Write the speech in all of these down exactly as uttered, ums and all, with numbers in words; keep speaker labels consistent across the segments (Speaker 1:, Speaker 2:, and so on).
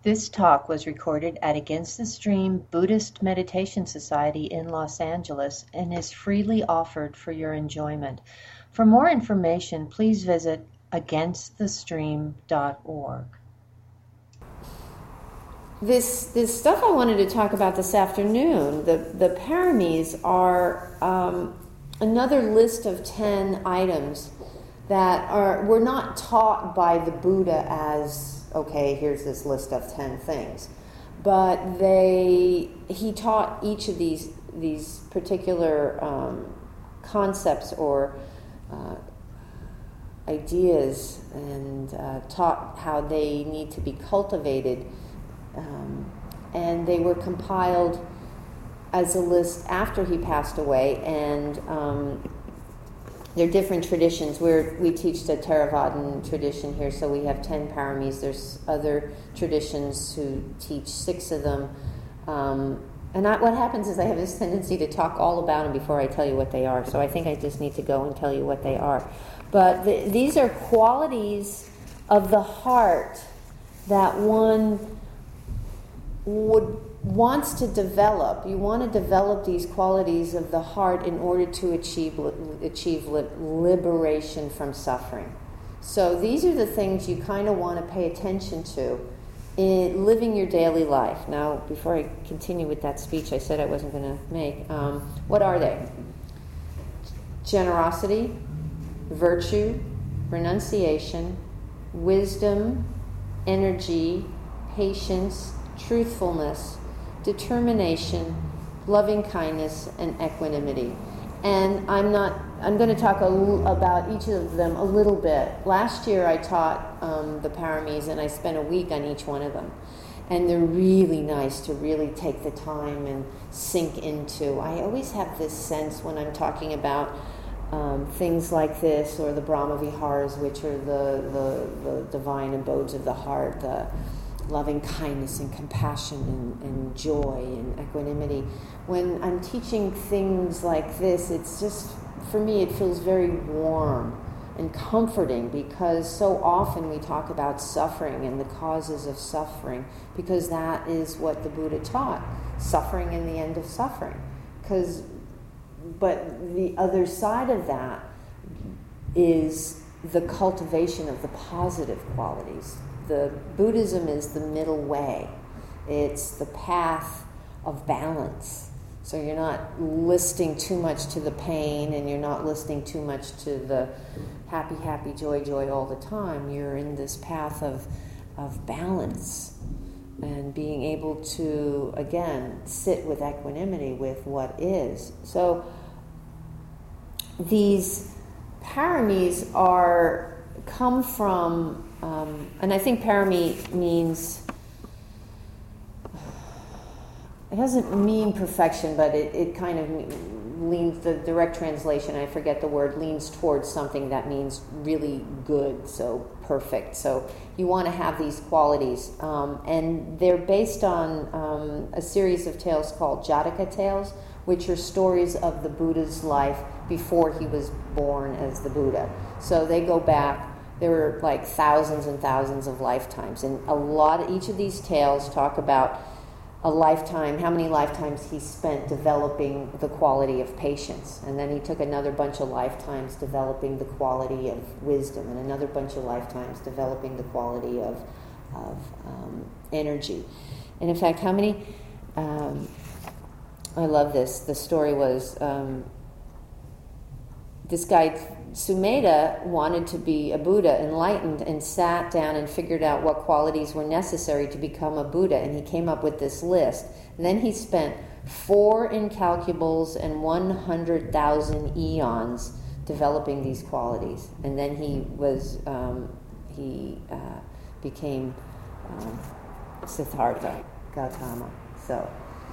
Speaker 1: This talk was recorded at Against the Stream Buddhist Meditation Society in Los Angeles and is freely offered for your enjoyment. For more information, please visit against the stream dot org.
Speaker 2: This this stuff I wanted to talk about this afternoon, the, the paramis are um, another list of ten items that are were not taught by the Buddha as, okay, here's this list of ten things. But they he taught each of these these particular um, concepts or uh, ideas and uh, taught how they need to be cultivated. Um, and they were compiled as a list after he passed away, and um, there are different traditions. We're, we teach the Theravadan tradition here, so we have ten paramis. There's other traditions who teach six of them. Um, and I, what happens is I have this tendency to talk all about them before I tell you what they are, so I think I just need to go and tell you what they are. But the, these are qualities of the heart that one would wants to develop. You want to develop these qualities of the heart in order to achieve achieve liberation from suffering. So these are the things you kind of want to pay attention to in living your daily life. Now, before I continue with that speech I said I wasn't going to make, um, what are they? Generosity, virtue, renunciation, wisdom, energy, patience, truthfulness, determination, loving kindness, and equanimity. And I'm not, I'm going to talk a l- about each of them a little bit. Last year I taught um, the paramis, and I spent a week on each one of them. And they're really nice to really take the time and sink into. I always have this sense when I'm talking about um, things like this, or the Brahma Viharas, which are the, the, the divine abodes of the heart, the loving kindness and compassion and, and joy and equanimity. When I'm teaching things like this, it's just, for me, it feels very warm and comforting, because so often we talk about suffering and the causes of suffering, because that is what the Buddha taught, suffering and the end of suffering. Because, but the other side of that is the cultivation of the positive qualities. The Buddhism is the middle way. It's the path of balance. So you're not listening too much to the pain, and you're not listening too much to the happy, happy, joy, joy all the time. You're in this path of of balance and being able to, again, sit with equanimity with what is. So these paramis are come from Um, and I think parami means, it doesn't mean perfection, but it, it kind of leans, the direct translation, I forget the word, leans towards something that means really good, so perfect. So you want to have these qualities. Um, and they're based on um, a series of tales called Jataka tales, which are stories of the Buddha's life before he was born as the Buddha. So they go back. There were like thousands and thousands of lifetimes, and a lot of each of these tales talk about a lifetime, how many lifetimes he spent developing the quality of patience, and then he took another bunch of lifetimes developing the quality of wisdom, and another bunch of lifetimes developing the quality of of um, energy. And in fact, how many? Um, I love this. The story was um, this guy. Sumedha wanted to be a Buddha, enlightened, and sat down and figured out what qualities were necessary to become a Buddha, and he came up with this list. And then he spent four incalculables and one hundred thousand eons developing these qualities. And then he was, um, he uh, became um, Siddhartha Gautama. So,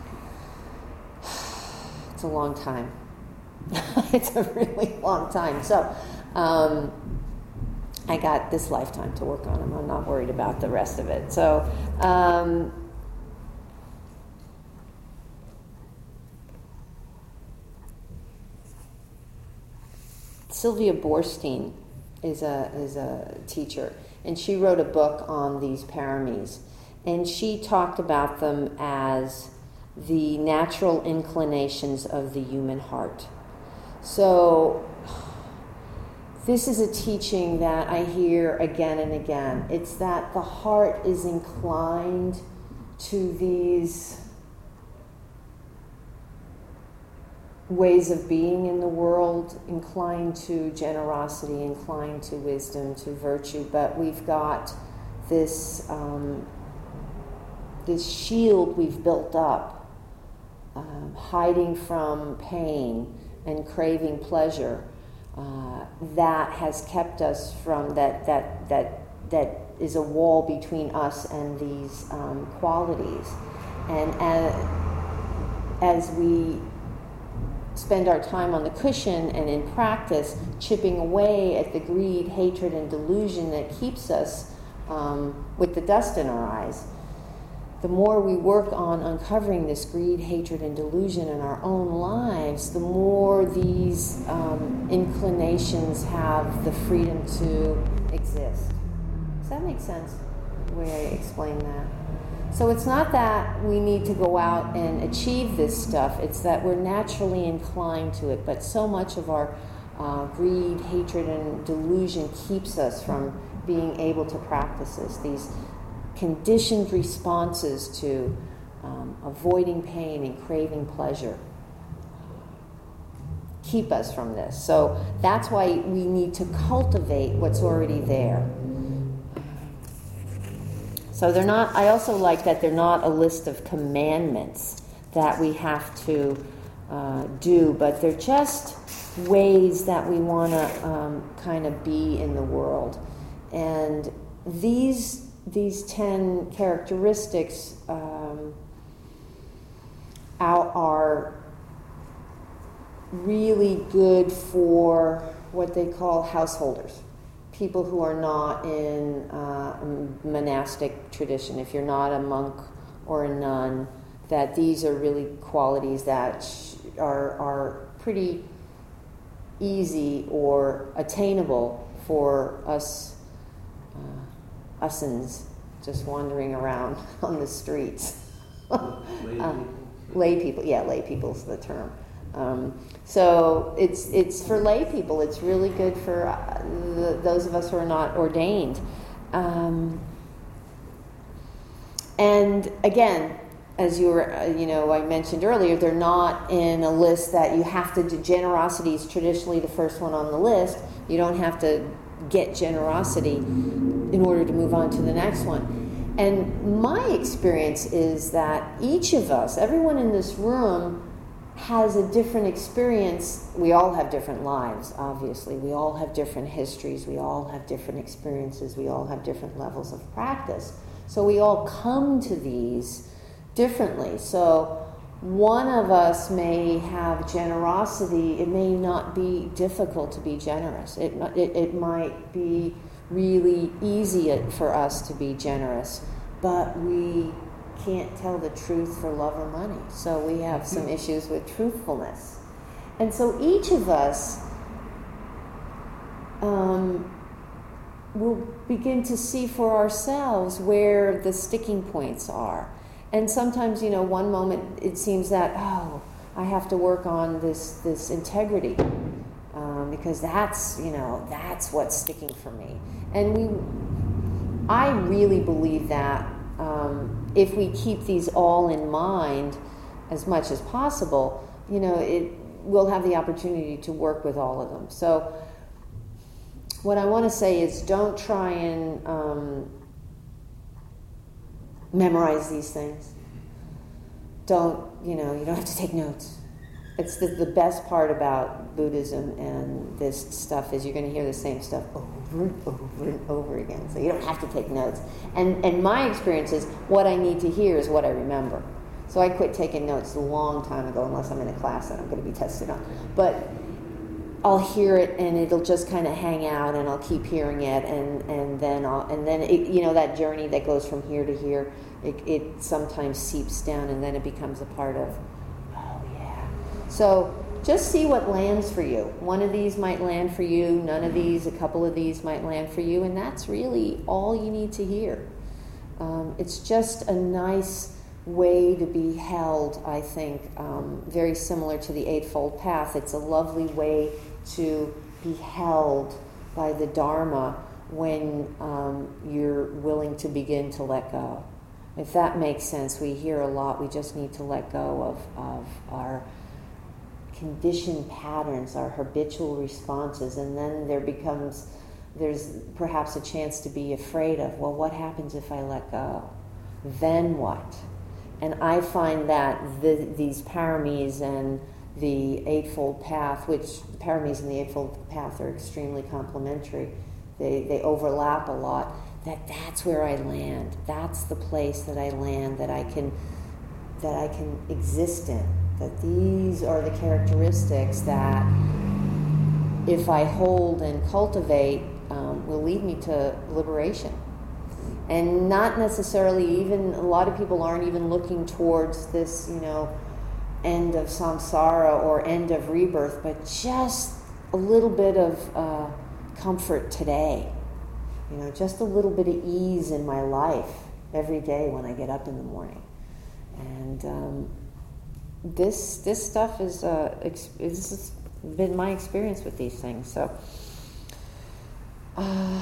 Speaker 2: it's a long time. It's a really long time. So um, I got this lifetime to work on them. I'm not worried about the rest of it. So um, Sylvia Boorstein is a is a teacher, and she wrote a book on these paramis. and she talked about them as the natural inclinations of the human heart. So this is a teaching that I hear again and again. It's that the heart is inclined to these ways of being in the world, inclined to generosity, inclined to wisdom, to virtue, but we've got this um, this shield we've built up, um, hiding from pain and craving pleasure, uh, that has kept us from that that that that is a wall between us and these um, qualities. And as, as we spend our time on the cushion and in practice chipping away at the greed, hatred, and delusion that keeps us um, with the dust in our eyes, the more we work on uncovering this greed, hatred, and delusion in our own lives, the more these um, inclinations have the freedom to exist. Does that make sense, the way I explain that? So it's not that we need to go out and achieve this stuff, it's that we're naturally inclined to it, but so much of our uh, greed, hatred, and delusion keeps us from being able to practice this. These conditioned responses to um, avoiding pain and craving pleasure keep us from this. So that's why we need to cultivate what's already there. So they're not, I also like that they're not a list of commandments that we have to uh, do, but they're just ways that we want to um, kind of be in the world. And these these ten characteristics um, are, are really good for what they call householders. People who are not in uh, a monastic tradition, if you're not a monk or a nun, that these are really qualities that are are pretty easy or attainable for us uh, usins just wandering around on the streets.
Speaker 3: Lay
Speaker 2: uh,
Speaker 3: people.
Speaker 2: lay people, yeah, lay people's the term. Um, so it's it's for lay people. It's really good for uh, the, those of us who are not ordained. Um, and again, as you were, uh, you know, I mentioned earlier, they're not in a list that you have to do. Generosity is traditionally the first one on the list. You don't have to get generosity in order to move on to the next one. And my experience is that each of us, everyone in this room, has a different experience. We all have different lives, obviously. We all have different histories. We all have different experiences. We all have different levels of practice. So we all come to these differently. So one of us may have generosity. It may not be difficult to be generous. It, it, it might be really easy for us to be generous, but we can't tell the truth for love or money. So we have some issues with truthfulness. And so each of us um, will begin to see for ourselves where the sticking points are. And sometimes, you know, one moment it seems that, oh, I have to work on this, this integrity um, because that's, you know, that's what's sticking for me. And we, I really believe that Um, if we keep these all in mind as much as possible, you know, it we'll have the opportunity to work with all of them. So what I want to say is don't try and um, memorize these things. Don't, you know, you don't have to take notes. It's the, the best part about Buddhism and this stuff is you're going to hear the same stuff over and over and over again. So you don't have to take notes. And and my experience is what I need to hear is what I remember. So I quit taking notes a long time ago, unless I'm in a class that I'm going to be tested on. But I'll hear it and it'll just kind of hang out, and I'll keep hearing it, and and then I'll and then it, you know, that journey that goes from here to here, it, it sometimes seeps down, and then it becomes a part of. So just see what lands for you. One of these might land for you, none of these, a couple of these might land for you, and that's really all you need to hear. Um, it's just a nice way to be held, I think, um, very similar to the Eightfold Path. It's a lovely way to be held by the Dharma when um, you're willing to begin to let go. If that makes sense, we hear a lot, we just need to let go of, of our conditioned patterns, our habitual responses, and then there becomes, there's perhaps a chance to be afraid of, well, what happens if I let go? Then what? And I find that the, these paramis and the Eightfold Path, which the paramis and the Eightfold Path are extremely complementary, they, they overlap a lot, that that's where I land. That's the place that I land, that I can, that I can exist in. That these are the characteristics that, if I hold and cultivate, um, will lead me to liberation. And not necessarily even, a lot of people aren't even looking towards this, you know, end of samsara or end of rebirth, but just a little bit of uh, comfort today. You know, just a little bit of ease in my life every day when I get up in the morning. And um, this this stuff is, uh, ex- this has been my experience with these things. So, uh,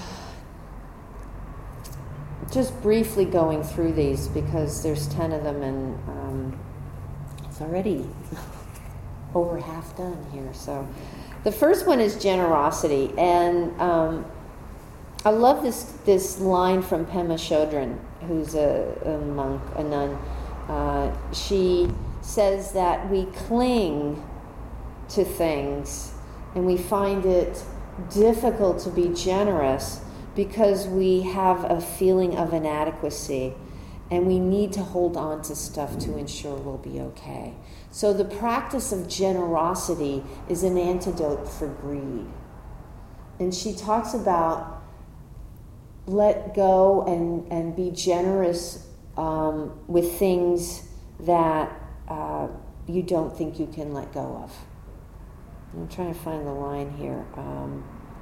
Speaker 2: just briefly going through these, because there's ten of them, and um, it's already over half done here. So the first one is generosity, and um, I love this this line from Pema Chodron, who's a, a monk, a nun. Uh, she says that we cling to things and we find it difficult to be generous because we have a feeling of inadequacy and we need to hold on to stuff to ensure we'll be okay. So the practice of generosity is an antidote for greed. And she talks about let go and, and be generous um, with things that uh, you don't think you can let go of. I'm trying to find the line here. Um,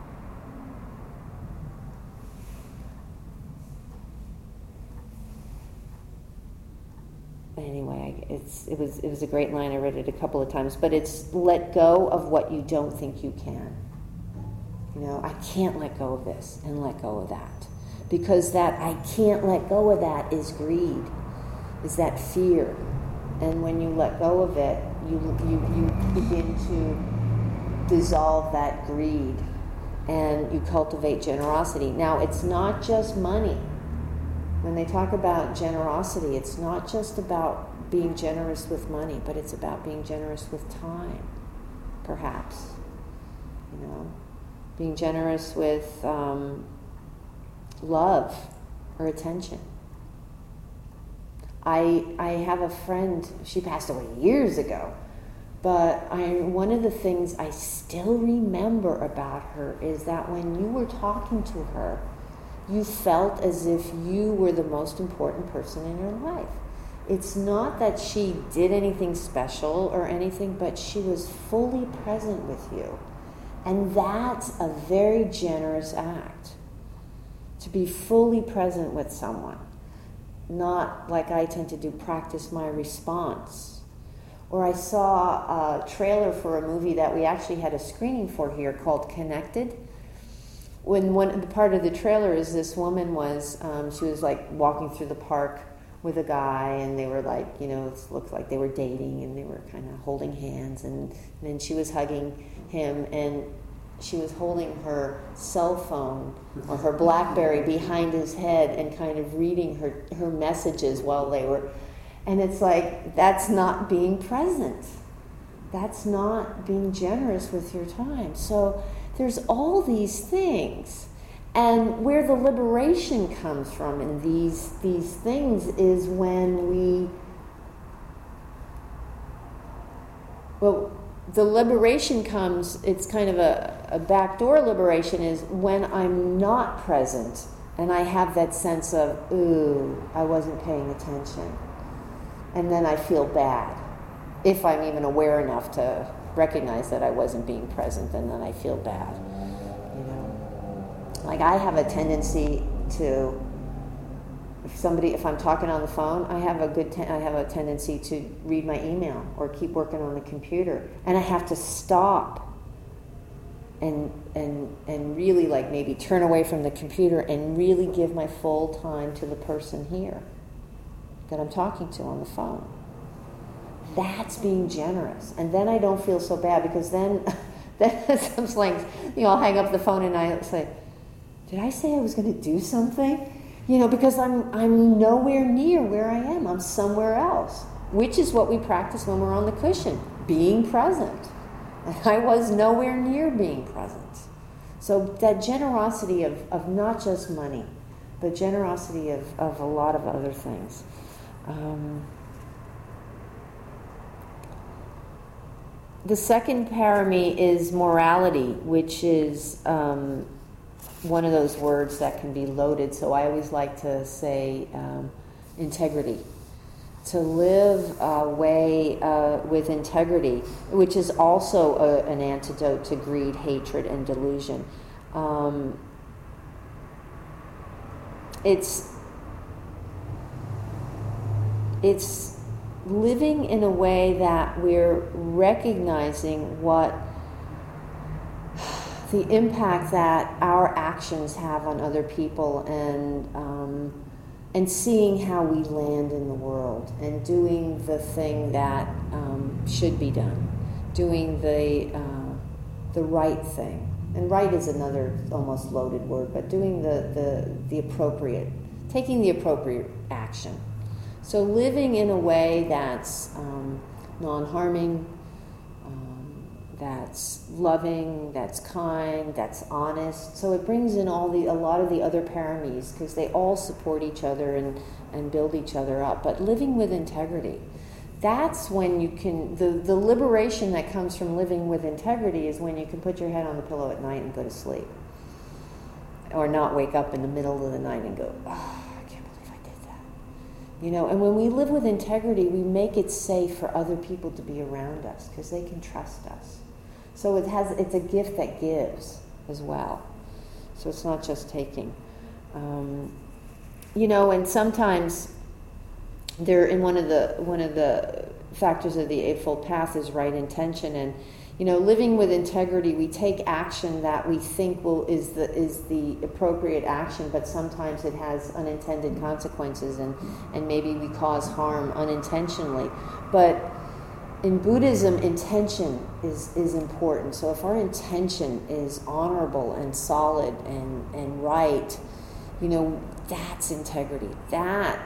Speaker 2: anyway, it's it was it was a great line. I read it a couple of times, but it's let go of what you don't think you can. You know, I can't let go of this and let go of that, because that I can't let go of that is greed, is that fear, and when you let go of it, you you you begin to dissolve that greed, and you cultivate generosity. Now, it's not just money. When they talk about generosity, it's not just about being generous with money, but it's about being generous with time, perhaps. You know, being generous with um, love or attention. I I have a friend, she passed away years ago, but I, one of the things I still remember about her is that when you were talking to her, you felt as if you were the most important person in your life. It's not that she did anything special or anything, but she was fully present with you. And that's a very generous act, to be fully present with someone. Not like I tend to do, practice my response. Or I saw a trailer for a movie that we actually had a screening for here called Connected. When one the part of the trailer is this woman was, um, she was like walking through the park with a guy, and they were like, you know, it looked like they were dating, and they were kind of holding hands, and, and then she was hugging him, and she was holding her cell phone or her BlackBerry behind his head and kind of reading her, her messages while they were, and it's like, that's not being present. That's not being generous with your time. So there's all these things. And where the liberation comes from in these these things is when we, well, the liberation comes, it's kind of a, a backdoor liberation, is when I'm not present and I have that sense of, ooh, I wasn't paying attention. And then I feel bad, if I'm even aware enough to recognize that I wasn't being present, and then I feel bad. You know, like I have a tendency to if somebody, if I'm talking on the phone, I have a good, ten, I have a tendency to read my email or keep working on the computer, and I have to stop and and and really like maybe turn away from the computer and really give my full time to the person here that I'm talking to on the phone. That's being generous, and then I don't feel so bad, because then, then sometimes, like, you know, I'll hang up the phone and I say, "Did I say I was going to do something?" You know, because I'm I'm nowhere near where I am. I'm somewhere else, which is what we practice when we're on the cushion, being present. And I was nowhere near being present. So that generosity of, of not just money, but generosity of, of a lot of other things. Um, the second parami is morality, which is um, one of those words that can be loaded. So I always like to say um, integrity. To live a way uh, with integrity, which is also a, an antidote to greed, hatred, and delusion. Um, it's it's living in a way that we're recognizing what the impact that our actions have on other people, and um, and seeing how we land in the world, and doing the thing that um, should be done, doing the uh, the right thing. And right is another almost loaded word, but doing the, the, the appropriate, taking the appropriate action. So living in a way that's um, non-harming, um, that's loving, that's kind, that's honest. So it brings in all the a lot of the other paramis, because they all support each other and, and build each other up. But living with integrity, that's when you can, the, the liberation that comes from living with integrity is when you can put your head on the pillow at night and go to sleep. Or not wake up in the middle of the night and go, oh, I can't believe I did that. You know, and when we live with integrity, we make it safe for other people to be around us, because they can trust us. So it has, it's a gift that gives as well. So it's not just taking. Um, you know, and sometimes there, in one of the one of the factors of the Eightfold Path is right intention, and you know, living with integrity, we take action that we think will is the is the appropriate action, but sometimes it has unintended consequences, and and maybe we cause harm unintentionally. But in Buddhism, intention is is important. So if our intention is honorable and solid and and right, you know, that's integrity. That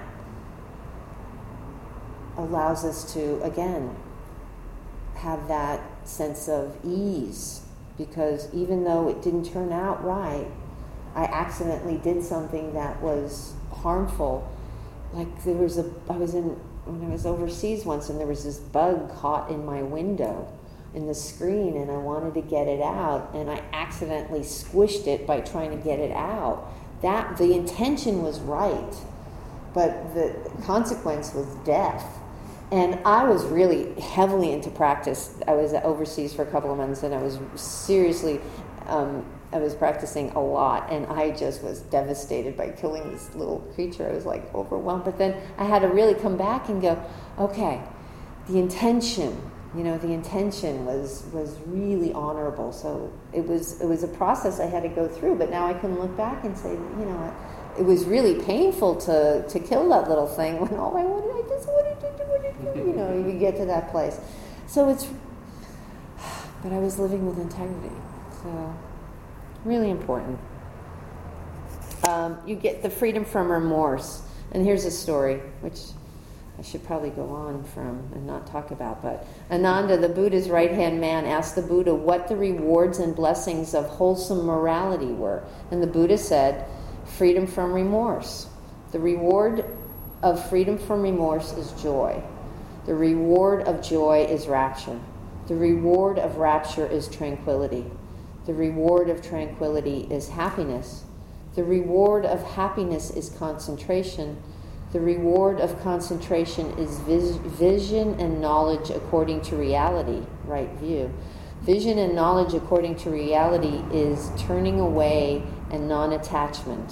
Speaker 2: allows us to, again, have that sense of ease, because even though it didn't turn out right, I accidentally did something that was harmful. Like there was a, I was in, when I was overseas once, and there was this bug caught in my window, in the screen, and I wanted to get it out, and I accidentally squished it by trying to get it out. That, the intention was right, but the consequence was death. And I was really heavily into practice. I was overseas for a couple of months, and I was seriously, um, I was practicing a lot, and I just was devastated by killing this little creature. I was like overwhelmed. But then I had to really come back and go, okay, the intention, you know, the intention was was really honorable. So it was it was a process I had to go through. But now I can look back and say, you know, it was really painful to, to kill that little thing, when all I wanted, I just wanted to do it again. You know, you get to that place. So it's, but I was living with integrity. So, really important. Um, you get the freedom from remorse. And here's a story, which I should probably go on from and not talk about. But Ananda, the Buddha's right-hand man, asked the Buddha what the rewards and blessings of wholesome morality were. And the Buddha said, freedom from remorse. The reward of freedom from remorse is joy. The reward of joy is rapture. The reward of rapture is tranquility. The reward of tranquility is happiness. The reward of happiness is concentration. The reward of concentration is vis- vision and knowledge according to reality, right view. Vision and knowledge according to reality is turning away and non-attachment.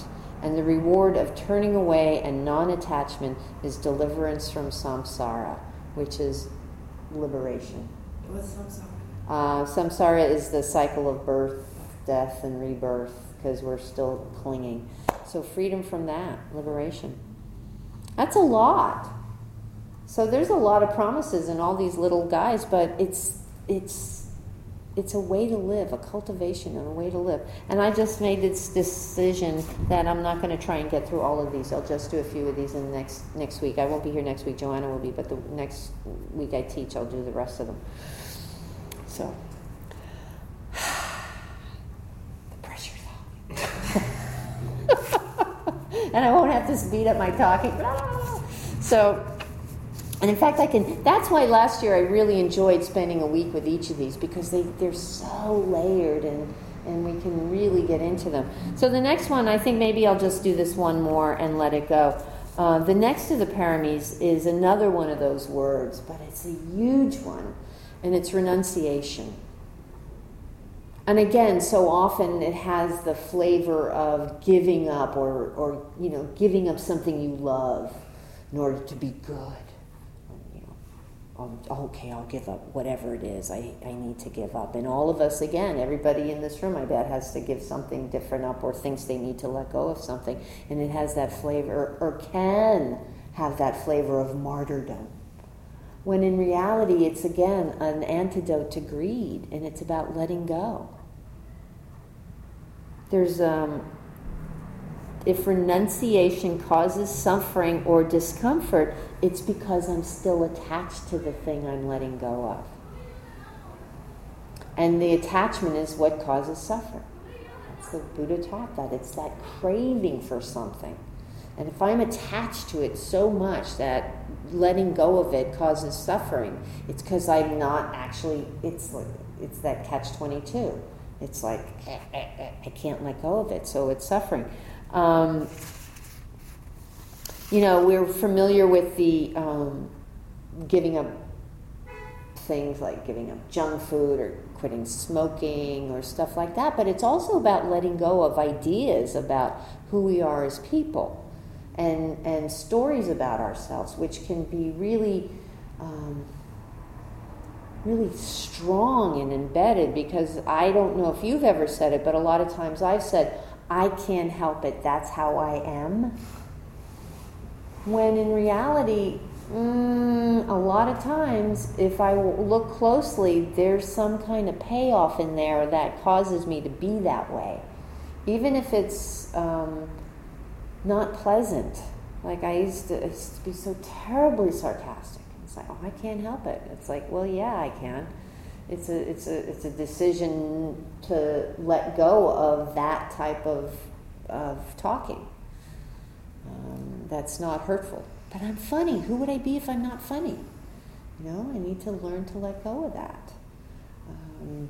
Speaker 2: And the reward of turning away and non-attachment is deliverance from samsara, which is liberation.
Speaker 3: What's samsara?
Speaker 2: Uh, samsara is the cycle of birth, death, and rebirth, because we're still clinging. So freedom from that, liberation. That's a lot. So there's a lot of promises in all these little guys, but it's it's it's a way to live, a cultivation and a way to live. And I just made this decision that I'm not going to try and get through all of these. I'll just do a few of these in the next next week. I won't be here next week. Joanna will be, but the next week I teach, I'll do the rest of them. So the pressure's off. And I won't have to speed up my talking. So, and in fact, I can, that's why last year I really enjoyed spending a week with each of these, because they, they're so layered and, and we can really get into them. So the next one, I think maybe I'll just do this one more and let it go. Uh, the next of the paramis is another one of those words, but it's a huge one, and it's renunciation. And again, so often it has the flavor of giving up or, or you know, giving up something you love in order to be good. You know, I'll, okay, I'll give up whatever it is I, I need to give up. And all of us, again, everybody in this room, I bet, has to give something different up or thinks they need to let go of something. And it has that flavor, or can have that flavor of martyrdom. When in reality, it's again an antidote to greed, and it's about letting go. There's, um, if renunciation causes suffering or discomfort, it's because I'm still attached to the thing I'm letting go of. And the attachment is what causes suffering. That's the Buddha taught that. It's that craving for something. And if I'm attached to it so much that letting go of it causes suffering, it's because I'm not actually, it's like, it's that catch twenty-two. It's like, eh, eh, eh, I can't let go of it, so it's suffering. Um, you know, we're familiar with the um, giving up things like giving up junk food or quitting smoking or stuff like that, but it's also about letting go of ideas about who we are as people. And, and stories about ourselves, which can be really, um, really strong and embedded, because I don't know if you've ever said it, but a lot of times I've said, I can't help it, that's how I am. When in reality, mm, a lot of times, if I look closely, there's some kind of payoff in there that causes me to be that way. Even if it's... Um, not pleasant. Like I used, to, I used to be so terribly sarcastic. It's like, oh, I can't help it. It's like, well, yeah, I can. It's a, it's a, it's a decision to let go of that type of, of talking. Um, that's not hurtful. But I'm funny. Who would I be if I'm not funny? You know, I need to learn to let go of that. Um,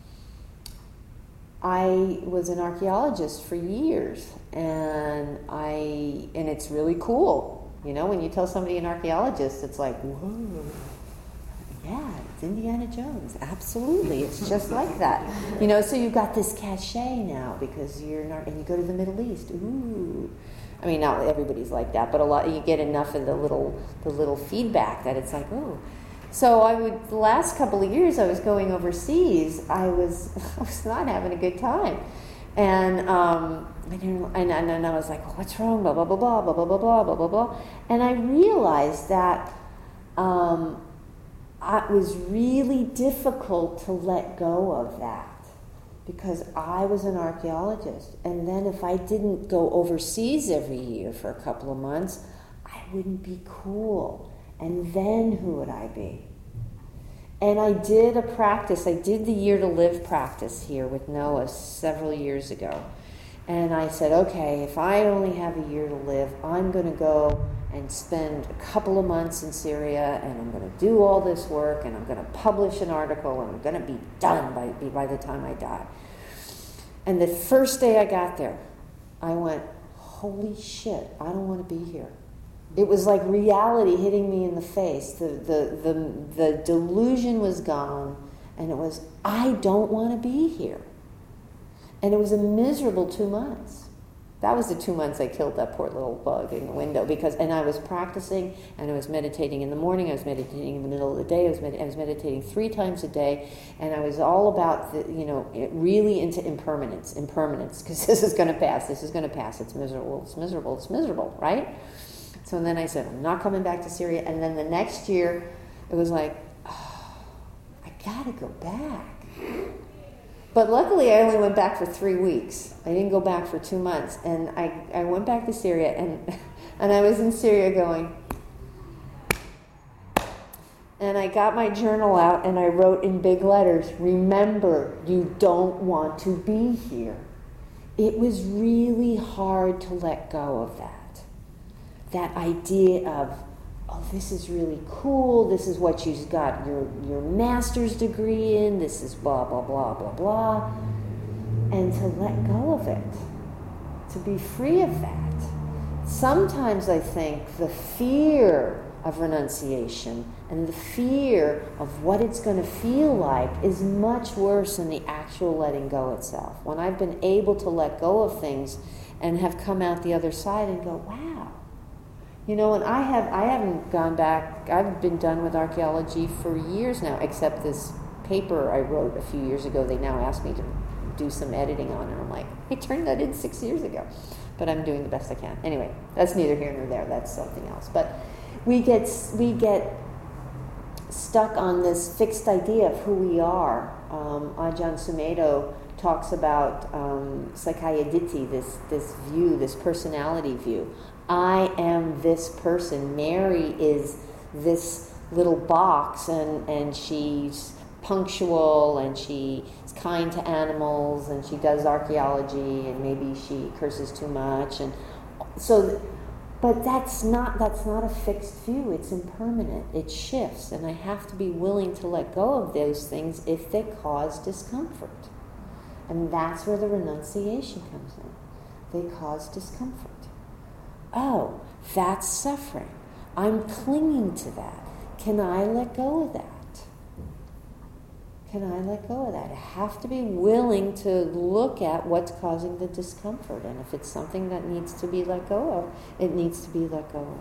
Speaker 2: I was an archaeologist for years, and I and it's really cool. You know, when you tell somebody an archaeologist, it's like, whoa, yeah, it's Indiana Jones. Absolutely, it's just like that. You know, so you've got this cachet now because you're not, and you go to the Middle East. Ooh, I mean, not everybody's like that, but a lot. You get enough of the little the little feedback that it's like, oh. So I would, the last couple of years I was going overseas, I was I was not having a good time. And um, I didn't, and, and, and I was like, well, what's wrong, blah, blah, blah, blah, blah, blah, blah, blah, blah, blah, blah. And I realized that um, it was really difficult to let go of that because I was an archaeologist. And then if I didn't go overseas every year for a couple of months, I wouldn't be cool. And then who would I be? And I did a practice. I did the Year to Live practice here with Noah several years ago. And I said, okay, if I only have a year to live, I'm going to go and spend a couple of months in Syria, and I'm going to do all this work, and I'm going to publish an article, and I'm going to be done by, by the time I die. And the first day I got there, I went, holy shit, I don't want to be here. It was like reality hitting me in the face. The, the, the, the delusion was gone, and it was, I don't want to be here. And it was a miserable two months. That was the two months I killed that poor little bug in the window, because, and I was practicing, and I was meditating in the morning, I was meditating in the middle of the day, I was, med- I was meditating three times a day, and I was all about, the, you know, it really into impermanence, impermanence, because this is going to pass, this is going to pass, it's miserable, it's miserable, it's miserable, right? So then I said, I'm not coming back to Syria, and then the next year, it was like, oh, I gotta go back. But luckily, I only went back for three weeks. I didn't go back for two months. And I, I went back to Syria, and and I was in Syria going, and I got my journal out, and I wrote in big letters, remember, you don't want to be here. It was really hard to let go of that. That idea of, oh, this is really cool, this is what you've got your, your master's degree in, this is blah, blah, blah, blah, blah. And to let go of it, to be free of that. Sometimes I think the fear of renunciation and the fear of what it's going to feel like is much worse than the actual letting go itself. When I've been able to let go of things and have come out the other side and go, wow. You know, and I have I haven't gone back. I've been done with archaeology for years now, except this paper I wrote a few years ago. They now ask me to do some editing on, and I'm like, I turned that in six years ago, but I'm doing the best I can. Anyway, that's neither here nor there. That's something else. But we get we get stuck on this fixed idea of who we are. Um, Ajahn Sumedho talks about um, Sakaya Ditti, this this view, this personality view. I am this person. Mary is this little box, and, and she's punctual, and she's kind to animals, and she does archaeology, and maybe she curses too much, and so. But that's not that's not a fixed view. It's impermanent. It shifts, and I have to be willing to let go of those things if they cause discomfort, and that's where the renunciation comes in. They cause discomfort. Oh, that's suffering. I'm clinging to that. Can I let go of that? Can I let go of that? I have to be willing to look at what's causing the discomfort. And if it's something that needs to be let go of, it needs to be let go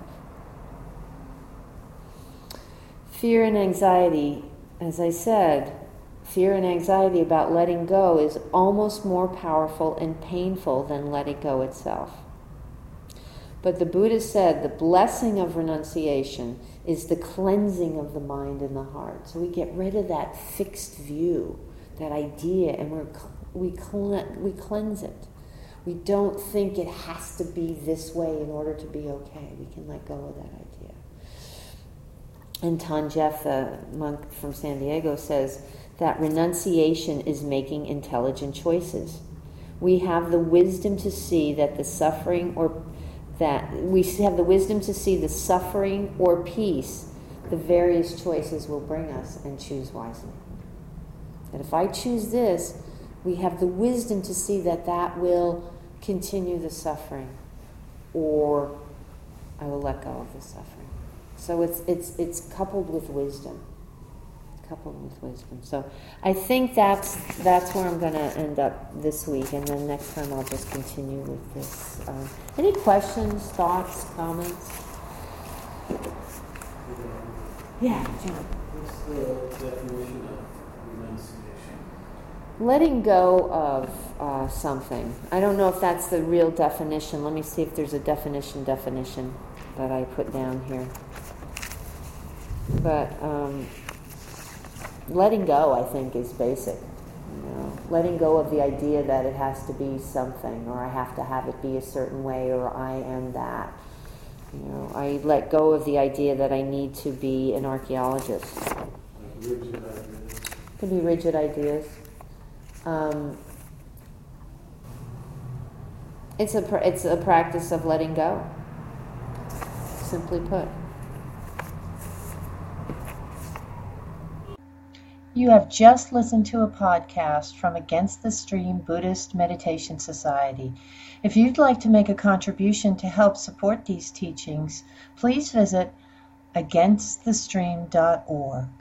Speaker 2: of. Fear and anxiety, as I said, fear and anxiety about letting go is almost more powerful and painful than letting go itself. But the Buddha said the blessing of renunciation is the cleansing of the mind and the heart. So we get rid of that fixed view, that idea, and we're, we, cle- we cleanse it. We don't think it has to be this way in order to be okay. We can let go of that idea. And Tanjef, the monk from San Diego, says that renunciation is making intelligent choices. We have the wisdom to see that the suffering or that we have the wisdom to see the suffering or peace the various choices will bring us, and choose wisely. That if I choose this, we have the wisdom to see that that will continue the suffering, or I will let go of the suffering. So it's it's it's coupled with wisdom. Coupled with wisdom. So I think that's that's where I'm going to end up this week, and then next time I'll just continue with this. Uh, any questions, thoughts, comments? Yeah, John.
Speaker 3: What's the definition of renunciation?
Speaker 2: Letting go of uh, something. I don't know if that's the real definition. Let me see if there's a definition definition that I put down here. But um, letting go, I think, is basic. You know, letting go of the idea that it has to be something, or I have to have it be a certain way, or I am that. You know, I let go of the idea that I need to be an archaeologist.
Speaker 3: Like rigid ideas.
Speaker 2: Could be rigid ideas. Um, it's a pr- it's a practice of letting go. Simply put.
Speaker 1: You have just listened to a podcast from Against the Stream Buddhist Meditation Society. If you'd like to make a contribution to help support these teachings, please visit against the stream dot org.